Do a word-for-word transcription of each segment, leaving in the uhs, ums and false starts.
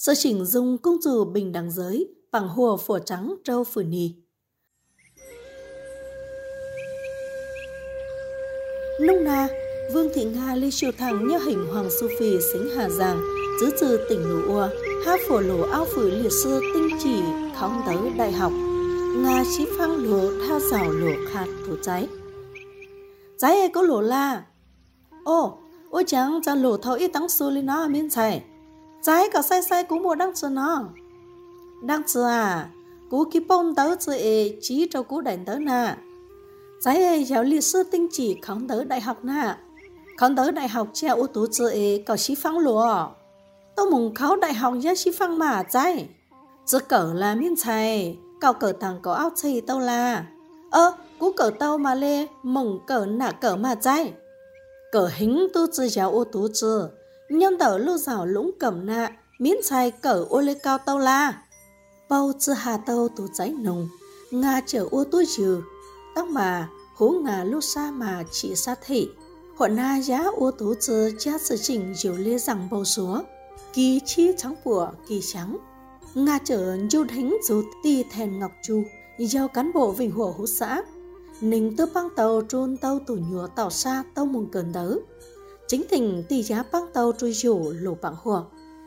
Sở chỉnh dung công dù bình đẳng giới bằng hùa phổ trắng trâu phử nì. Nông na, Vương Thị Nga Lê Siêu Thằng nhớ hình Hoàng Su Phi xính Hà Giang, giữ trừ tỉnh Nụ Ua, hát phổ lỗ áo phử liệt sư tinh chỉ khóng tới đại học. Nga chí phăng lỗ tha rào lỗ khát thủ cháy. Cháy ấy có lỗ la. Ô, ôi chẳng chẳng lỗ thâu ít tăng su lên nó miễn chạy. Cháy cả say say cũng mua đăng chữ nó. Đăng chữ à, cú kì bông tớ chữ ế chí cho cú đánh tớ nà. Cháy ấy giáo liệt sư tinh chỉ khóng tới đại học nà. Khóng tới đại học treo ô tố chữ ế có chí phăng lỗ. Tôi muốn kháo đại học giá chí phăng mà cháy. Chữ cỡ là miễn chạy. Cậu cỡ thằng có áo chì tao là. Ơ, cú cỡ tao mà lê, mừng cỡ nạ cỡ mà cháy. Cỡ hình tu chữ giáo ô tố chữ. Nhân tờ lưu rào lũng cầm nạ, miễn chạy cỡ ô lê cao tao là. Bao chữ hà tao tố cháy nồng, Nga chở ô tố chữ. Tóc mà, hố ngà lưu xa mà chỉ sát thị. Họ na giá ô tố chữ chá sự chỉnh diều lê rằng bầu súa. Kỳ chi trắng của kỳ trắng. Nga chở du thính dù ti thèn ngọc chu, giao cán bộ vinh hồ hữu xã. Ninh tư băng tàu trôn tàu tủ nhùa tàu xa tàu mùng cơn đỡ. Chính tình tỷ giá băng tàu trôi dụ lỗ bảng hồ.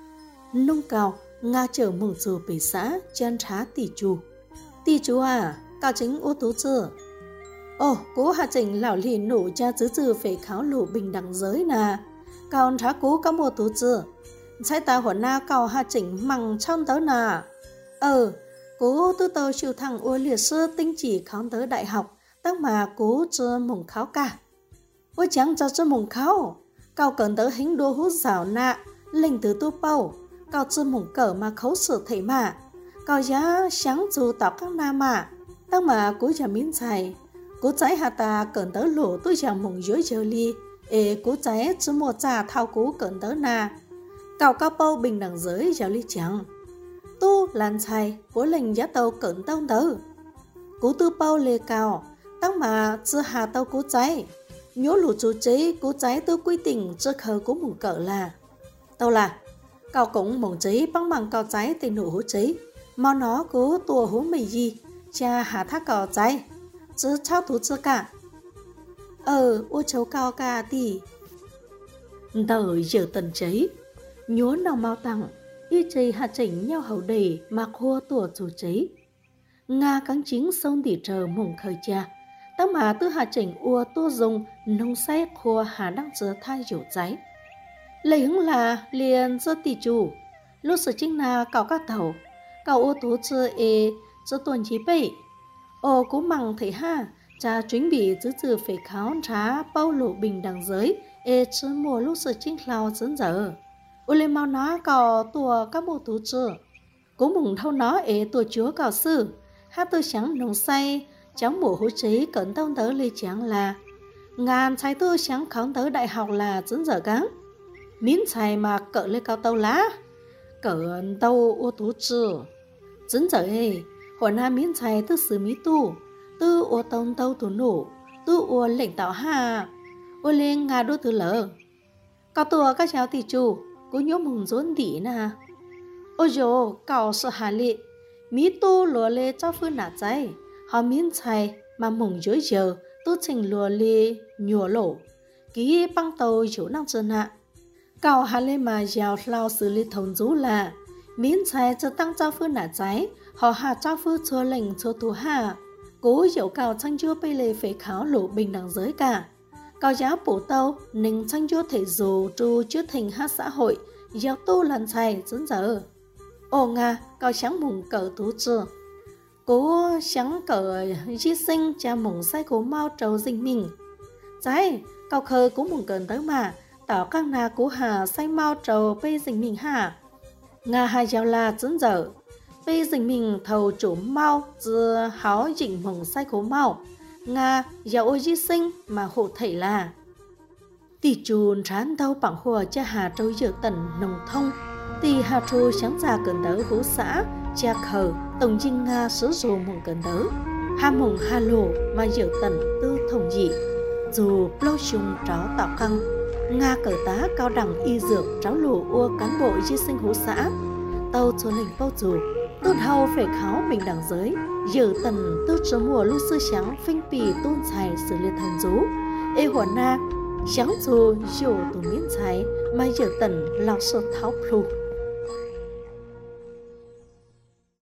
Nông cao, Nga chở mùng dù bể xã chân trá tỷ chu. Tỷ chu à, cao chính ô tố chưa? Ồ, cố hạ trình lão lì nổ cha chứ chứ phải kháo lỗ bình đẳng giới nà. Cao trá cố có ô tố chưa? Sai ta hồn na cao hạ chỉnh măng trong tớ nà. Ờ, cố tư tớ chịu thằng ôi liệt sư tinh chỉ khóng tới đại học, tăng mà cố chưa mùng kháo cả. Ôi chẳng cho chưa mùng kháo. Cao cần tớ hình đô hút rào nạ, linh tứ tu bầu. Cao chưa mùng cỡ mà khấu sự thể mà. Cao giá sáng dù tạo các na mà. Tăng mà cố chả miễn chạy. Cố cháy hạ ta cần tớ lỗ tôi chẳng mùng dối giờ ly. Ê cố cháy chứ một trà thao cố cần tớ nà. Cao cao bầu bình đẳng giới giáo lý chẳng. Tu làn chạy, cố lệnh giá tàu cẩn tao tớ. Cố tư bầu lê cao, tăng mà chưa hà tàu cố cháy. Nhớ lũ chú chế, cố cháy tư quy tình chưa khờ cố mùng cỡ là. Tao là, cao cũng mong chế bằng bằng cao cháy tình nụ hố chế. Mà nó cố tùa hố mì gì, cha hà thác cao cháy. Chứ cháu thú chưa cả. Ờ, ô cháu cao ca thì. Tờ giờ tần chế. Nhớ nào mau tặng, y chây hạ chỉnh nhau hậu đầy mạc hô tùa chủ chế. Nga cắn chính sông tỉ trờ mùng khởi cha. Tăng mà tư hạ chỉnh ua tu dùng nông xe khô hà đăng chứa thai dụ cháy. Lấy hứng là liền dơ tỉ chủ. Lúc sự chính là cào các tàu. Cào ô tố chơ ê chơ tuần chí bệ. Ô cố măng thấy ha. Cha chuẩn bị giữ trừ phải kháo trá bao lộ bình đẳng giới. Ê chơ mùa lúc sự chính lao dẫn dở. Ô lên mau nó cào tùa các bộ tú chơ. Cố mừng thâu nó ê tùa chúa cào sư. Hát tư sáng nông say. Cháu mùa hữu trí cẩn tông tớ lê chẳng là ngàn trái tư sáng khóng tớ đại học là dẫn dở gắng. Miễn trái mà cỡ lê cao tâu lá. Cỡ tâu ô tú chư. Dẫn dở hề. Hồi na miễn trái tư xử mỹ tu. Tư ô tông tâu tù nổ. Tư ô lệnh tạo hà. Ô lên ngà đô tư lỡ. Cao tùa các cháu tỷ chủ. Cô nhớ mừng dốn đỉ nà. Ô dồ cao sợ hà lệ. Mỹ tu lùa lê cho phương nạ cháy. Họ miễn chạy mà mùng dối giờ tu trình lùa lê nhùa lỗ. Ký băng tàu chỗ năng chân hạ. Cào hà lê mà dào lao xử lý thông dũ là miễn chạy cho tăng cho phương nạ cháy. Họ hạ cho phương chua lệnh chua tù hạ. Cố dẫu cào chăng chua bây lê phải kháo lỗ bình đẳng giới cả. Cào giáo bổ tàu nình chăng chua thể dù tru chứa thành hát xã hội. Giáo tu lần chạy dẫn dở. Ồ nga cào sáng mùng cỡ tú chưa. Cố sáng cỡ di sinh cha mùng sai cố mau trâu dinh mình. Cháy, cao khờ cũng mùng cơn tới mà. Tỏ các nà cố hà sai mau trâu bê dinh mình hả. Nga hai giáo là dẫn dở. Bê dinh mình thầu chủ mau dưa háo dịnh mùng sai cố mau. Nga giáo ôi di sinh mà hộ thầy là. Tỷ chùn trán tàu bằng hùa cha hà trâu dự tần nồng thông. Tỷ hà trù sáng già cơn tới hữu xã. Cha khờ tổng dinh Nga sử dụng mùng cơn tớ. Hà mùng hà lô mà dự tần tư thông dị. Dù lâu chung tráo tạo căng. Nga cờ tá cao đẳng y dược tráo lô ua cán bộ di sinh hữu xã. tàu cho lệnh bao dù tốt hầu phải kháo bình đẳng giới giờ tần tư cho mùa lưu sư sáng phinh pì tôn xài xử liệt thần rú ê hỏa na sáng dù dù tù miễn xài mà giờ tần lao sơ tháo plu